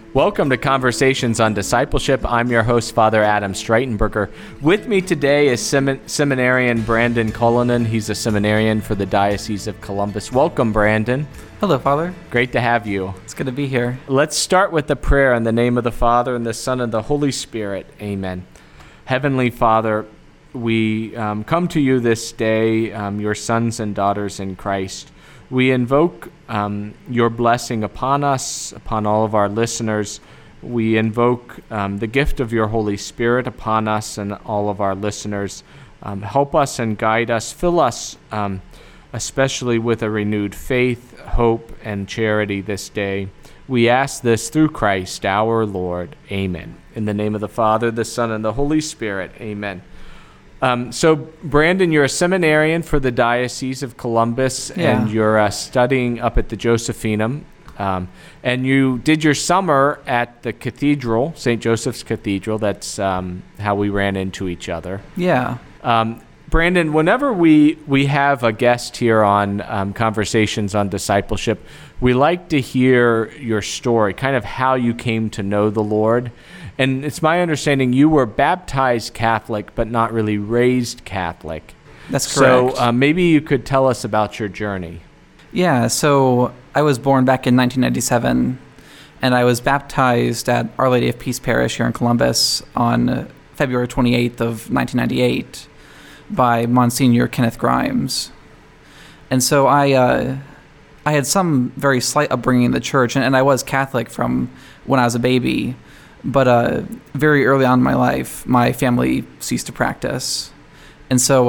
Welcome to Conversations on Discipleship. I'm your host, Father Adam Streitenberger. With me today is seminarian Brandon Cullinan. He's a seminarian for the Diocese of Columbus. Welcome, Brandon. Hello, Father. Great to have you. It's good to be here. Let's start with the prayer in the name of the Father, and the Son, and the Holy Spirit. Amen. Heavenly Father, we come to you this day, your sons and daughters in Christ. We invoke your blessing upon us, upon all of our listeners. We invoke the gift of your Holy Spirit upon us and all of our listeners. Help us and guide us. Fill us especially with a renewed faith, hope, and charity this day. We ask this through Christ our Lord. Amen. In the name of the Father, the Son, and the Holy Spirit. Amen. So, Brandon, you're a seminarian for the Diocese of Columbus, and you're studying up at the Josephinum. And you did your summer at the cathedral, St. Joseph's Cathedral. That's how we ran into each other. Yeah. Brandon, whenever we have a guest here on Conversations on Discipleship, we like to hear your story, kind of how you came to know the Lord. And it's my understanding you were baptized Catholic, but not really raised Catholic. That's correct. So maybe you could tell us about your journey. Yeah, so I was born back in 1997, and I was baptized at Our Lady of Peace Parish here in Columbus on February 28th of 1998 by Monsignor Kenneth Grimes. And so I had some very slight upbringing in the church, and I was Catholic from when I was a baby. But very early on in my life, my family ceased to practice. And so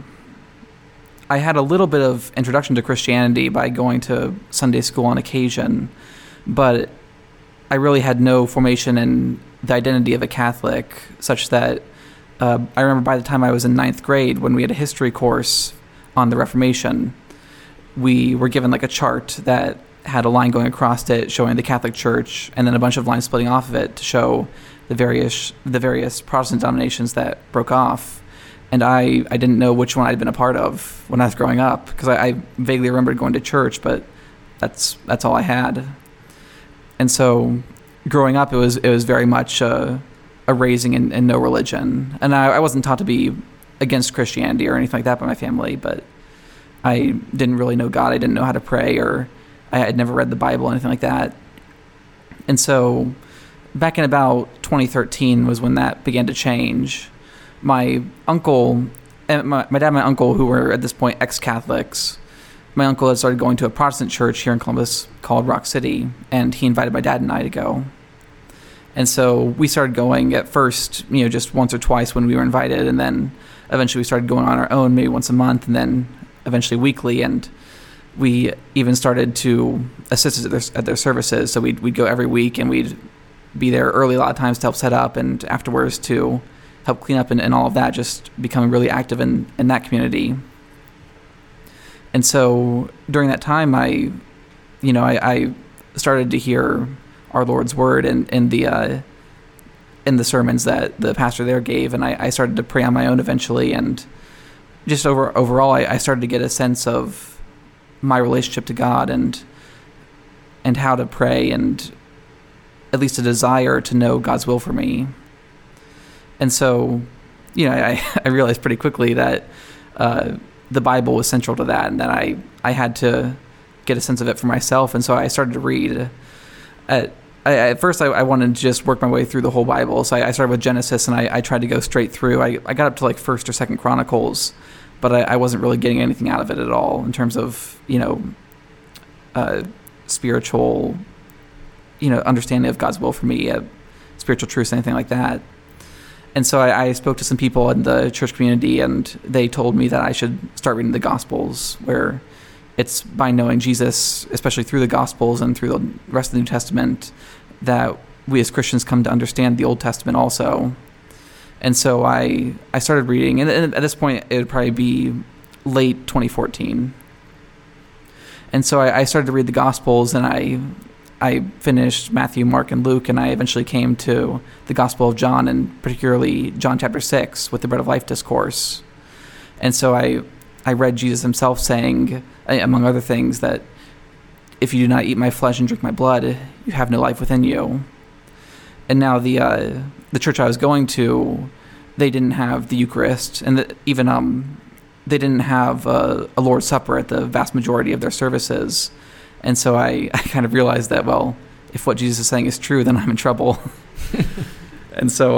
I had a little bit of introduction to Christianity by going to Sunday school on occasion, but I really had no formation in the identity of a Catholic, such that I remember by the time I was in 9th grade, when we had a history course on the Reformation, we were given like a chart that had a line going across it showing the Catholic Church, and then a bunch of lines splitting off of it to show the various Protestant denominations that broke off. And I didn't know which one I'd been a part of when I was growing up, because I vaguely remembered going to church, but that's all I had. And so growing up, it was very much a raising in no religion. And I wasn't taught to be against Christianity or anything like that by my family, but I didn't really know God. I didn't know how to pray, or I had never read the Bible, anything like that. And so back in about 2013 was when that began to change. My uncle, and my dad and my uncle, who were at this point ex-Catholics, my uncle had started going to a Protestant church here in Columbus called Rock City, and he invited my dad and I to go. And so we started going at first, just once or twice when we were invited, and then eventually we started going on our own, maybe once a month, and then eventually weekly, and we even started to assist at their services. So we'd go every week, and we'd be there early a lot of times to help set up, and afterwards to help clean up and all of that, just becoming really active in that community. And so during that time, I started to hear our Lord's word in the sermons that the pastor there gave, and I started to pray on my own eventually, and just overall, I started to get a sense of my relationship to God and how to pray, and at least a desire to know God's will for me. And so, I realized pretty quickly that the Bible was central to that, and that I had to get a sense of it for myself. And so I started to read. At first, I wanted to just work my way through the whole Bible. So I started with Genesis, and I tried to go straight through. I got up to like 1st or 2nd Chronicles, but I wasn't really getting anything out of it at all in terms of, spiritual, understanding of God's will for me, spiritual truths, anything like that. And so I spoke to some people in the church community, and they told me that I should start reading the Gospels, where it's by knowing Jesus, especially through the Gospels and through the rest of the New Testament, that we as Christians come to understand the Old Testament also. And so I started reading, and at this point, it would probably be late 2014. And so I started to read the Gospels, and I finished Matthew, Mark, and Luke, and I eventually came to the Gospel of John, and particularly John chapter 6 with the Bread of Life discourse. And so I read Jesus himself saying, among other things, that if you do not eat my flesh and drink my blood, you have no life within you. And now the church I was going to, they didn't have the Eucharist, and even they didn't have a Lord's Supper at the vast majority of their services. And so I kind of realized that, well, if what Jesus is saying is true, then I'm in trouble. And so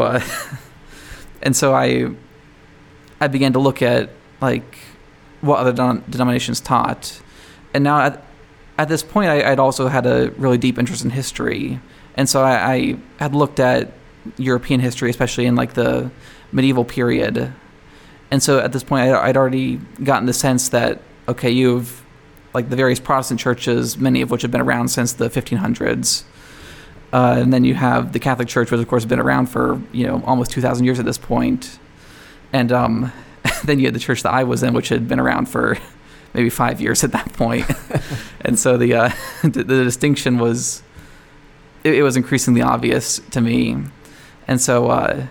I began to look at like what other denominations taught. And now at this point, I'd also had a really deep interest in history. And so I had looked at European history, especially in like the medieval period. And so at this point, I'd already gotten the sense that, okay, you've like the various Protestant churches, many of which have been around since the 1500s. And then you have the Catholic Church, which of course has been around for, almost 2,000 years at this point. And then you had the church that I was in, which had been around for maybe 5 years at that point. And so the distinction was, it was increasingly obvious to me. And so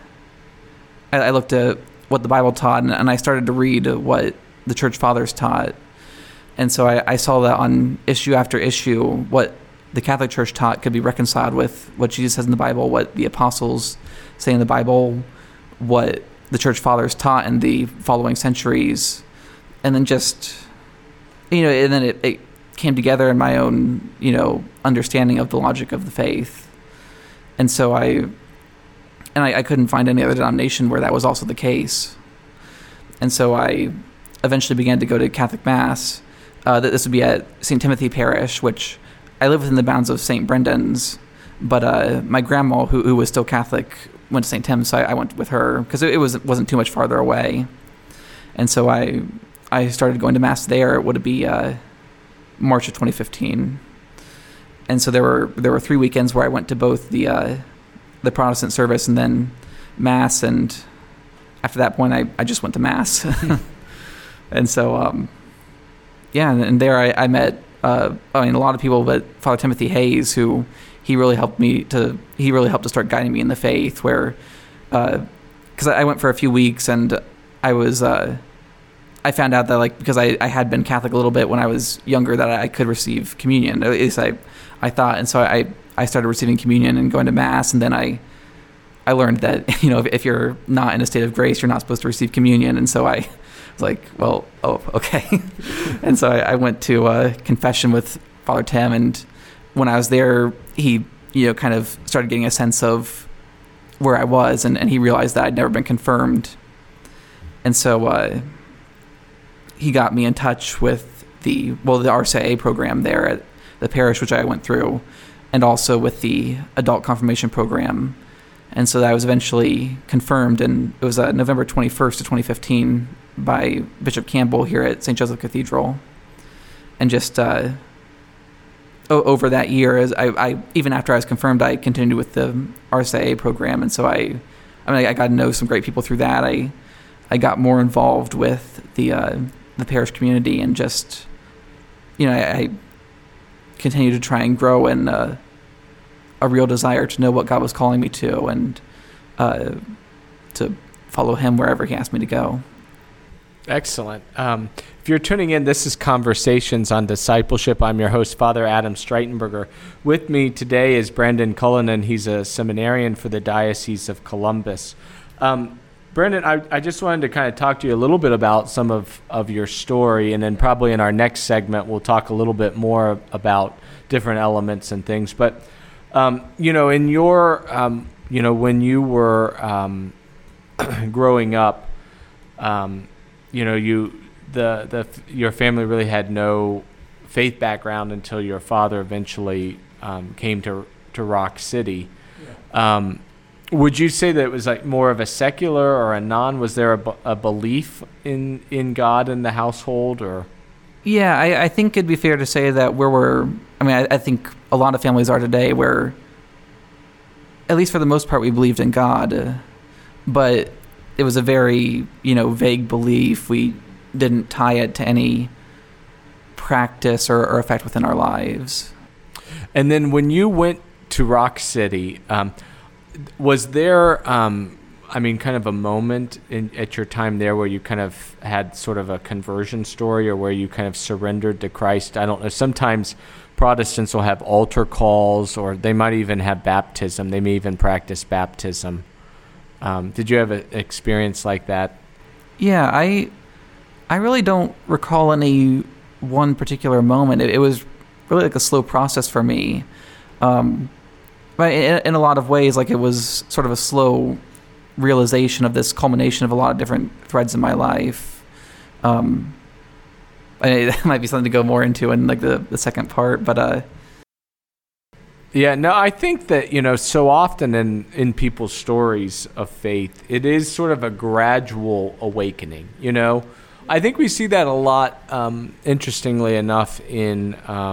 I looked at what the Bible taught, and I started to read what the church fathers taught. And so I saw that on issue after issue, what the Catholic Church taught could be reconciled with what Jesus says in the Bible, what the apostles say in the Bible, what the church fathers taught in the following centuries. And then just, and then it came together in my own, understanding of the logic of the faith. And so I couldn't find any other denomination where that was also the case. And so I eventually began to go to Catholic Mass. This would be at St. Timothy Parish, which I live within the bounds of St. Brendan's. But my grandma, who was still Catholic, went to St. Tim's, so I went with her because it wasn't too much farther away. And so I started going to Mass there. It would be March of 2015. And so there were 3 weekends where I went to both the Protestant service and then Mass, and after that point I just went to Mass. And so and there I met a lot of people, but Father Timothy Hayes, who he really helped to start guiding me in the faith, where because I went for a few weeks, and I found out that because I had been Catholic a little bit when I was younger, that I could receive communion, at least I thought. And so I started receiving communion and going to Mass, and then I learned that if you're not in a state of grace, you're not supposed to receive communion. And so I was like, well, oh, okay. And so I went to confession with Father Tim, and when I was there, he kind of started getting a sense of where I was, and he realized that I'd never been confirmed. And so he got me in touch with the RCIA program there at the parish, which I went through, and also with the adult confirmation program. And so I was eventually confirmed, and it was November 21st of 2015 by Bishop Campbell here at St. Joseph Cathedral. And just over that year, as I even after I was confirmed, I continued with the RCIA program. And so I got to know some great people through that. I got more involved with the parish community, and just I continued to try and grow in a real desire to know what God was calling me to, and to follow him wherever he asked me to go. Excellent. If you're tuning in, this is Conversations on Discipleship. I'm your host, Father Adam Streitenberger. With me today is Brandon Cullinan. He's a seminarian for the Diocese of Columbus. Brandon, I just wanted to kind of talk to you a little bit about some of your story, and then probably in our next segment we'll talk a little bit more about different elements and things. But in your when you were growing up, your family really had no faith background until your father eventually came to Rock City. Yeah. Would you say that it was like more of a secular or a non? Was there a belief in God in the household, or? Yeah, I think it'd be fair to say that I think a lot of families are today where, at least for the most part, we believed in God, but it was a very, vague belief. We didn't tie it to any practice or effect within our lives. And then when you went to Rock City, was there, kind of a moment at your time there where you kind of had sort of a conversion story, or where you kind of surrendered to Christ? I don't know. Sometimes Protestants will have altar calls, or they might even have baptism. They may even practice baptism. Did you have an experience like that? Yeah, I really don't recall any one particular moment. It was really like a slow process for me. But in a lot of ways, like, it was sort of a slow realization of this culmination of a lot of different threads in my life. That might be something to go more into in like the second part, but yeah, no, I think that, so often in people's stories of faith, it is sort of a gradual awakening, I think we see that a lot, interestingly enough, in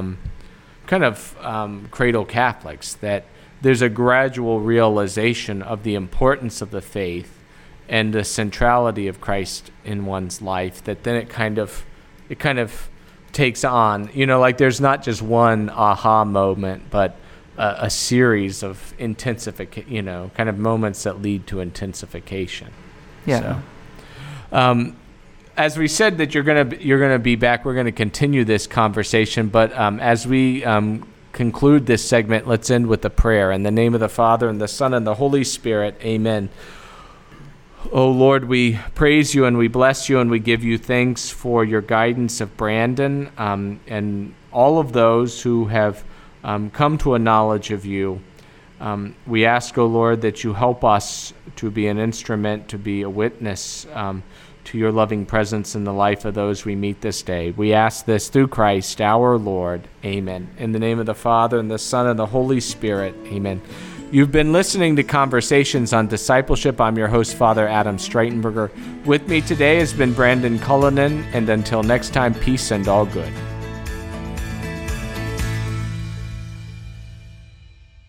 cradle Catholics, that there's a gradual realization of the importance of the faith and the centrality of Christ in one's life, that then it kind of takes on, like there's not just one aha moment, but a series of intensification, kind of moments that lead to intensification. Yeah. So, as we said that you're gonna be back, we're gonna continue this conversation. But as we conclude this segment, let's end with a prayer. In the name of the Father, and the Son, and the Holy Spirit. Amen. Oh Lord, we praise you and we bless you and we give you thanks for your guidance of Brandon and all of those who have come to a knowledge of you. We ask, O Lord, that you help us to be an instrument, to be a witness to your loving presence in the life of those we meet this day. We ask this through Christ our Lord. Amen. In the name of the Father, and the Son, and the Holy Spirit. Amen. You've been listening to Conversations on Discipleship. I'm your host, Father Adam Streitenberger. With me today has been Brandon Cullinan, and until next time, peace and all good.